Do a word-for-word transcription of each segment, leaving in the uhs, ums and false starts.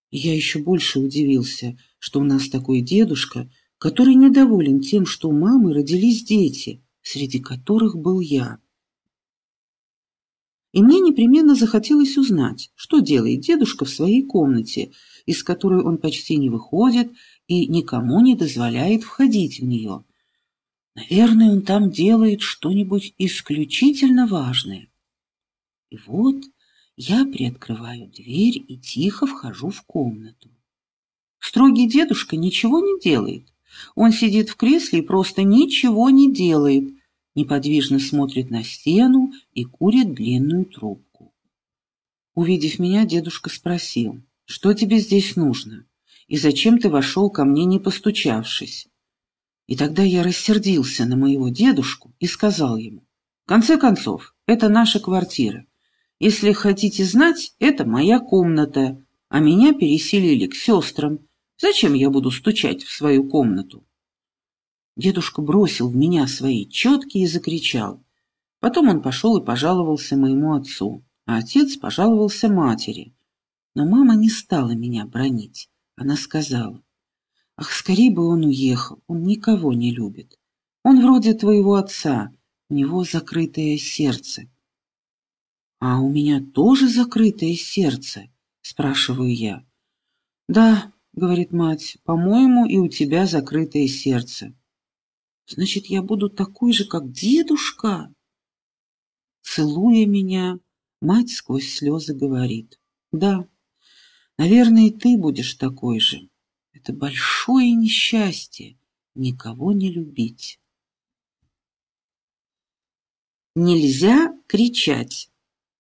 И я еще больше удивился, что у нас такой дедушка, который недоволен тем, что у мамы родились дети, среди которых был я. И мне непременно захотелось узнать, что делает дедушка в своей комнате, из которой он почти не выходит и никому не дозволяет входить в нее. Наверное, он там делает что-нибудь исключительно важное. И вот я приоткрываю дверь и тихо вхожу в комнату. Строгий дедушка ничего не делает. Он сидит в кресле и просто ничего не делает, неподвижно смотрит на стену и курит длинную трубку. Увидев меня, дедушка спросил: «Что тебе здесь нужно? И зачем ты вошел ко мне, не постучавшись?» И тогда я рассердился на моего дедушку и сказал ему: «В конце концов, это наша квартира. Если хотите знать, это моя комната, а меня переселили к сестрам. Зачем я буду стучать в свою комнату?» Дедушка бросил в меня свои четки и закричал. Потом он пошел и пожаловался моему отцу, а отец пожаловался матери. Но мама не стала меня бранить. Она сказала: «Ах, скорей бы он уехал, он никого не любит. Он вроде твоего отца, у него закрытое сердце». «А у меня тоже закрытое сердце?» — спрашиваю я. «Да», — говорит мать, — «по-моему, и у тебя закрытое сердце». «Значит, я буду такой же, как дедушка?» Целуя меня, мать сквозь слезы говорит: «Да, наверное, и ты будешь такой же. Это большое несчастье — никого не любить». Нельзя кричать.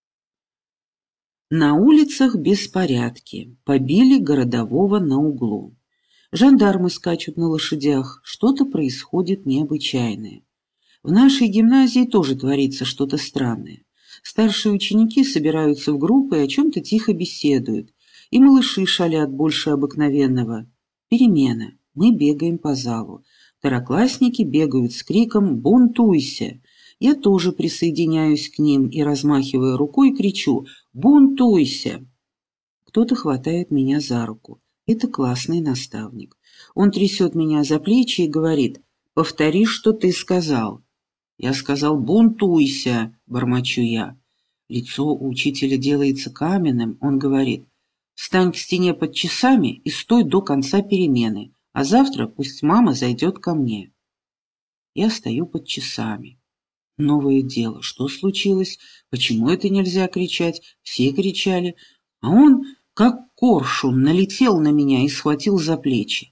На улицах беспорядки. Побили городового на углу. Жандармы скачут на лошадях. Что-то происходит необычайное. В нашей гимназии тоже творится что-то странное. Старшие ученики собираются в группы и о чем-то тихо беседуют. И малыши шалят больше обыкновенного. Перемена. Мы бегаем по залу. Второклассники бегают с криком «Бунтуйся!». Я тоже присоединяюсь к ним и, размахивая рукой, кричу «Бунтуйся!». Кто-то хватает меня за руку. Это классный наставник. Он трясет меня за плечи и говорит: «Повтори, что ты сказал». «Я сказал «бунтуйся», — бормочу я. Лицо у учителя делается каменным. Он говорит: «Встань к стене под часами и стой до конца перемены, а завтра пусть мама зайдет ко мне». Я стою под часами. Новое дело. Что случилось? Почему это нельзя кричать? Все кричали. А он, как коршун, налетел на меня и схватил за плечи.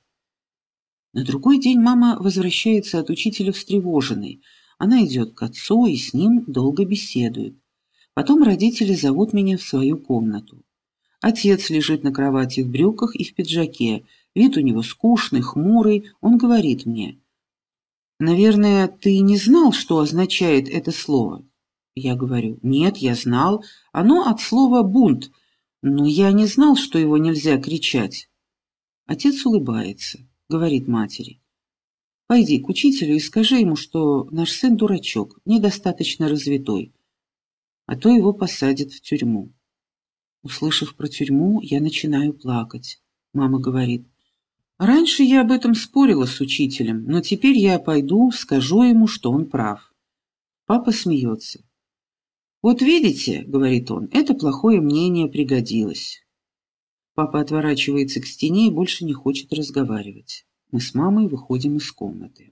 На другой день мама возвращается от учителя встревоженной. Она идет к отцу и с ним долго беседует. Потом родители зовут меня в свою комнату. Отец лежит на кровати в брюках и в пиджаке. Вид у него скучный, хмурый. Он говорит мне: «Наверное, ты не знал, что означает это слово?» Я говорю: «Нет, я знал. Оно от слова «бунт», но я не знал, что его нельзя кричать». Отец улыбается, говорит матери: «Пойди к учителю и скажи ему, что наш сын дурачок, недостаточно развитой, а то его посадят в тюрьму». Услышав про тюрьму, я начинаю плакать. Мама говорит: «Раньше я об этом спорила с учителем, но теперь я пойду, скажу ему, что он прав». Папа смеется. «Вот видите, — говорит он, — это плохое мнение пригодилось». Папа отворачивается к стене и больше не хочет разговаривать. Мы с мамой выходим из комнаты.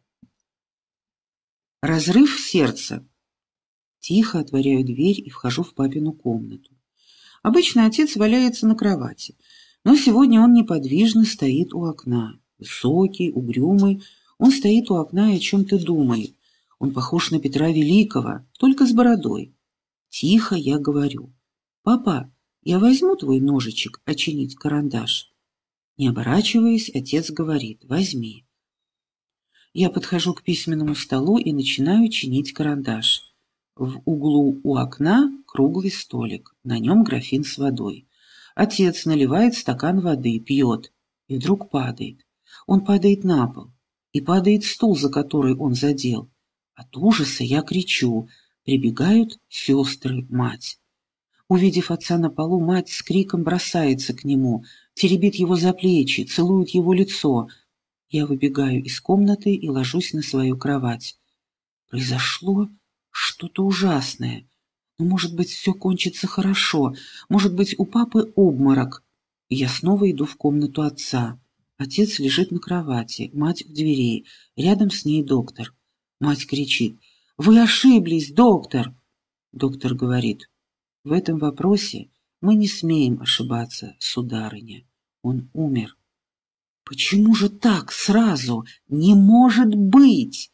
Разрыв сердца. Тихо отворяю дверь и вхожу в папину комнату. Обычно отец валяется на кровати, но сегодня он неподвижно стоит у окна. Высокий, угрюмый, он стоит у окна и о чем-то думает. Он похож на Петра Великого, только с бородой. Тихо я говорю: «Папа, я возьму твой ножичек очинить карандаш». Не оборачиваясь, отец говорит: «Возьми». Я подхожу к письменному столу и начинаю чинить карандаш. В углу у окна круглый столик, на нем графин с водой. Отец наливает стакан воды, пьет, и вдруг падает. Он падает на пол, и падает стул, за который он задел. От ужаса я кричу, прибегают сестры, мать. Увидев отца на полу, мать с криком бросается к нему, теребит его за плечи, целует его лицо. Я выбегаю из комнаты и ложусь на свою кровать. Произошло что-то ужасное. Но, может быть, все кончится хорошо. Может быть, у папы обморок. Я снова иду в комнату отца. Отец лежит на кровати, мать у дверей. Рядом с ней доктор. Мать кричит: «Вы ошиблись, доктор!» Доктор говорит: «В этом вопросе мы не смеем ошибаться, сударыня. Он умер». «Почему же так сразу? Не может быть!»